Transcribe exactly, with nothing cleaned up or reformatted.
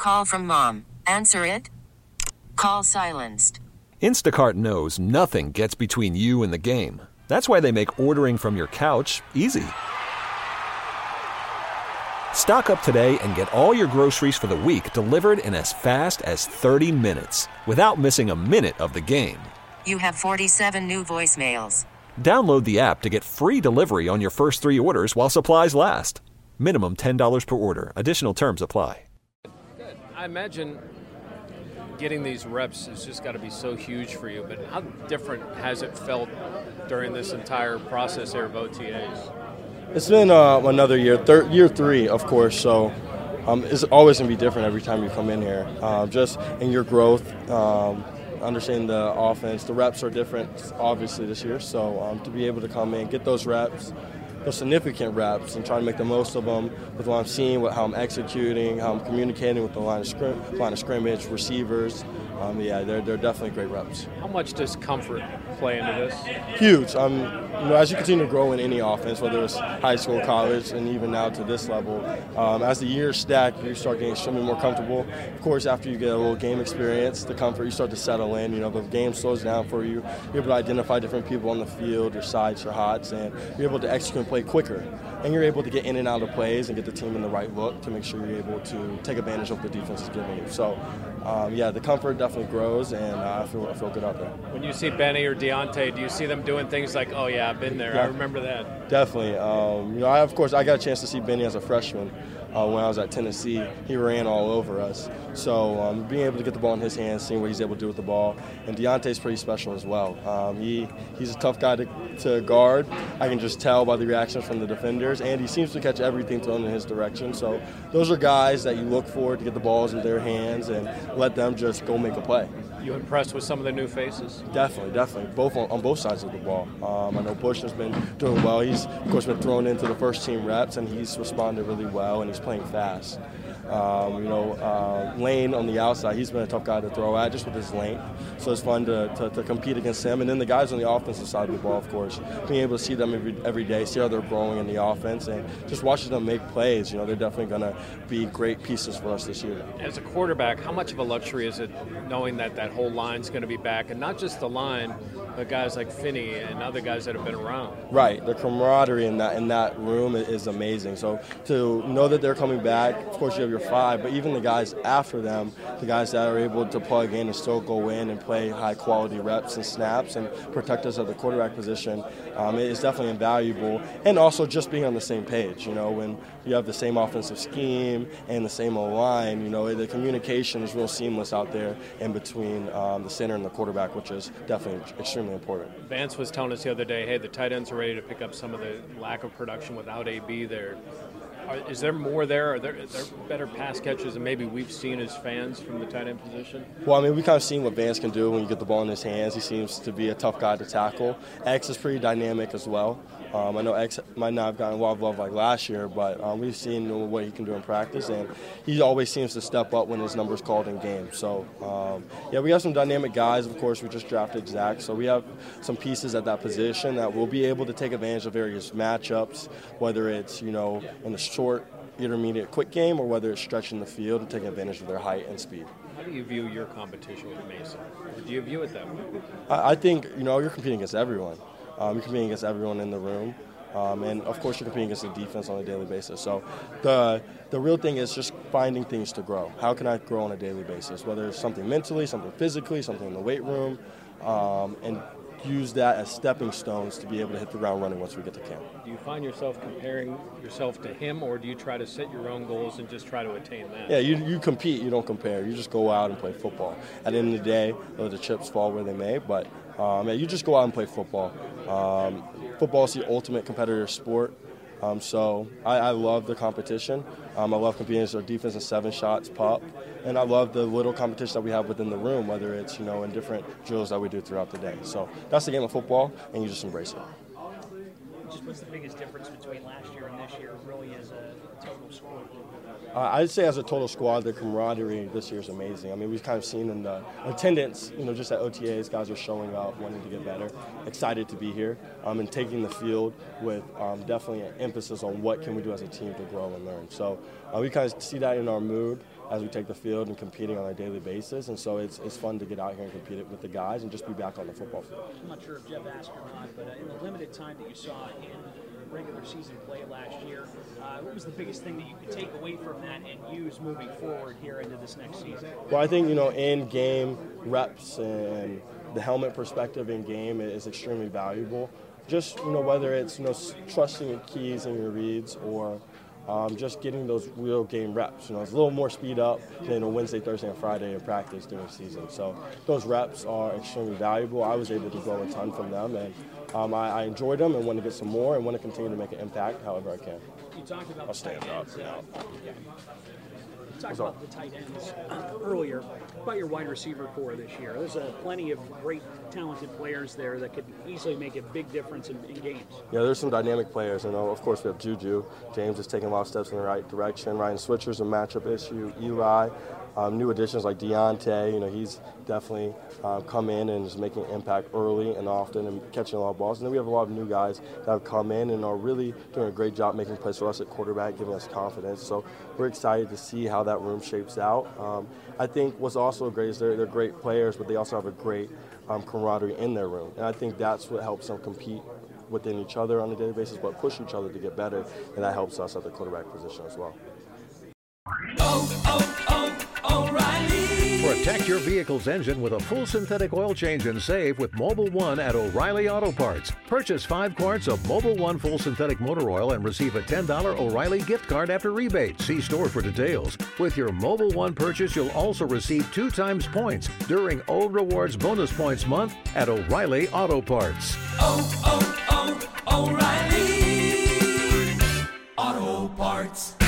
Call from mom. Answer it. Call silenced. Instacart knows nothing gets between you and the game. That's why they make ordering from your couch easy. Stock up today and get all your groceries for the week delivered in as fast as thirty minutes without missing a minute of the game. You have forty-seven new voicemails. Download the app to get free delivery on your first three orders while supplies last. Minimum ten dollars per order. Additional terms apply. Good. I imagine getting these reps has just got to be so huge for you, but how different has it felt during this entire process here of O T As? It's been uh, another year, thir- year three, of course, so um, it's always going to be different every time you come in here. Uh, just in your growth, um, understanding the offense, the reps are different, obviously, this year, so um, to be able to come in, get those reps, those significant reps, and try to make the most of them with what I'm seeing, with how I'm executing, how I'm communicating with the line of, scrim- line of scrimmage, receivers. Um, yeah, they're, they're definitely great reps. How much does comfort play into this? Huge. Um, you know, as you continue to grow in any offense, whether it's high school, college, and even now to this level, um, as the years stack, you start getting extremely more comfortable. Of course, after you get a little game experience, the comfort, you start to settle in. You know, the game slows down for you. You're able to identify different people on the field, your sides, your hots, and you're able to execute and play quicker. And you're able to get in and out of plays and get the team in the right look to make sure you're able to take advantage of what the defense is giving you. So, um, yeah, the comfort definitely grows, and uh, I feel I feel good out there. When you see Benny or Deontay, do you see them doing things like, oh, yeah, I've been there, Yeah. I remember that? Definitely. Um, you know, I, of course, I got a chance to see Benny as a freshman. Uh, when I was at Tennessee, he ran all over us. So um, being able to get the ball in his hands, seeing what he's able to do with the ball. And Deontay's pretty special as well. Um, he He's a tough guy to, to guard. I can just tell by the reactions from the defenders. And he seems to catch everything thrown in his direction. So those are guys that you look for to get the balls in their hands and let them just go make a play. You impressed with some of the new faces? Definitely, definitely. Both on, on both sides of the ball. Um, I know Bush has been doing well. He's, of course, been thrown into the first team reps, and he's responded really well, and he's playing fast. Um, you know, uh, Lane on the outside, he's been a tough guy to throw at just with his length. So it's fun to, to, to compete against him. And then the guys on the offensive side of the ball, of course, being able to see them every, every day, see how they're growing in the offense, and just watching them make plays. You know, they're definitely going to be great pieces for us this year. As a quarterback, how much of a luxury is it knowing that that whole line's going to be back, and not just the line, but guys like Finney and other guys that have been around? Right. The camaraderie in that in that room is amazing. So to know that they're coming back, of course you have your five, but even the guys after them, the guys that are able to plug in and still go in and play high-quality reps and snaps and protect us at the quarterback position, um, it is definitely invaluable. And also just being on the same page. You know, when you have the same offensive scheme and the same O-line, you know, the communication is real seamless out there in between um, the center and the quarterback, which is definitely extremely important. Vance was telling us the other day, hey, the tight ends are ready to pick up some of the lack of production without A B there. Are, is there more there? Are there, are there better pass catches than maybe we've seen as fans from the tight end position? Well, I mean, we kind of seen what Vance can do when you get the ball in his hands. He seems to be a tough guy to tackle. X is pretty dynamic as well. Um, I know X might not have gotten a lot of love like last year, but um, we've seen what he can do in practice, and he always seems to step up when his number's called in game. So, um, yeah, we have some dynamic guys. Of course, we just drafted Zach, so we have some pieces at that position that will be able to take advantage of various matchups, whether it's, you know, in the short, intermediate, quick game, or whether it's stretching the field and taking advantage of their height and speed. How do you view your competition with Mason? Or do you view it that way? I, I think, you know, you're competing against everyone. Um, you're competing against everyone in the room. Um, and, of course, you're competing against the defense on a daily basis. So the the real thing is just finding things to grow. How can I grow on a daily basis, whether it's something mentally, something physically, something in the weight room, um, and use that as stepping stones to be able to hit the ground running once we get to camp. Do you find yourself comparing yourself to him, or do you try to set your own goals and just try to attain that? Yeah, you, you compete, you don't compare. You just go out and play football. At the end of the day, the chips fall where they may, but um, yeah, you just go out and play football. Um, football is the ultimate competitive sport. Um, so I, I love the competition. Um, I love competing against our defense in seven shots pop, and I love the little competition that we have within the room, whether it's, you know, in different drills that we do throughout the day. So that's the game of football, and you just embrace it. Just what's the biggest difference between last year and this year, really, as a total squad? Uh, I'd say as a total squad, the camaraderie this year is amazing. I mean, we've kind of seen in the attendance, you know, just at O T As, guys are showing up, wanting to get better, excited to be here, um, and taking the field with um, definitely an emphasis on what can we do as a team to grow and learn. So uh, we kind of see that in our mood. as we take the field and competing on a daily basis. And so it's it's fun to get out here and compete with the guys and just be back on the football field. I'm not sure if Jeff asked or not, but uh, in the limited time that you saw in regular season play last year, uh, what was the biggest thing that you could take away from that and use moving forward here into this next season? Well, I think, you know, in-game reps and the helmet perspective in game is extremely valuable. Just, you know, whether it's, you know, trusting your keys and your reads or um, just getting those real game reps. You know, it's a little more speed up than a Wednesday, Thursday, and Friday in practice during the season. So those reps are extremely valuable. I was able to grow a ton from them, and um, I, I enjoyed them and want to get some more and want to continue to make an impact however I can. You talked about I'll the stand tight up. ends. Uh, yeah. You talked What's about up? the tight ends uh, earlier, about your wide receiver core this year. There's uh, plenty of great, talented players there that could easily make a big difference in, in games. Yeah, there's some dynamic players. You know, of course, we have Juju. James is taking a lot of steps in the right direction. Ryan Switcher's a matchup issue. Eli, um, new additions like Deontay. You know, he's definitely uh, come in and is making an impact early and often and catching a lot of balls. And then we have a lot of new guys that have come in and are really doing a great job making plays for us at quarterback, giving us confidence. So we're excited to see how that room shapes out. Um, I think what's also great is they're, they're great players, but they also have a great um, camaraderie in their room. And I think that's what helps them compete within each other on a daily basis, but push each other to get better, and that helps us at the quarterback position as well. Oh, oh, oh, O'Reilly. Protect your vehicle's engine with a full synthetic oil change and save with Mobil one at O'Reilly Auto Parts. Purchase five quarts of Mobil one full synthetic motor oil and receive a ten dollars O'Reilly gift card after rebate. See store for details. With your Mobil one purchase, you'll also receive two times points during O Rewards Bonus Points Month at O'Reilly Auto Parts. Oh, oh, oh, O'Reilly Auto Parts.